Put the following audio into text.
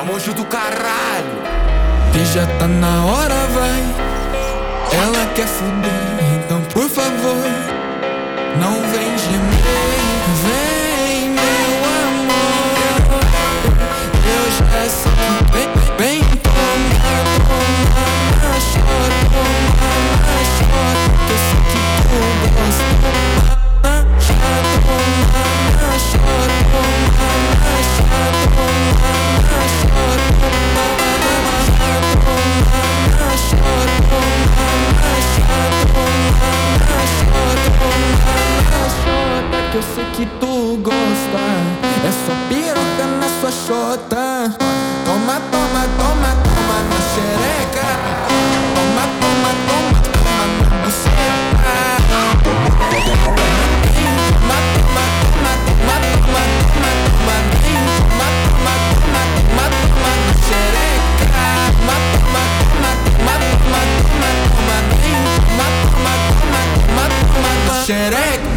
Tamo junto, caralho. E já tá na hora, vai. Ela quer fuder, então por favor, não vem gemer. Vem, meu amor, eu já sei que vem tomar, toma, chora, que eu sei que tu gosta. Já toma, chora, que eu sei que tu gosta. É só piroca na sua xota. Toma, toma, toma, toma na xereca. Toma, toma, toma, toma na buceta. Toma, toma, toma, toma, toma, toma, toma. Toma, toma, toma, toma, toma na xereca. Toma, toma, toma, toma, toma, toma, toma. Toma, toma, toma, toma, toma na xereca.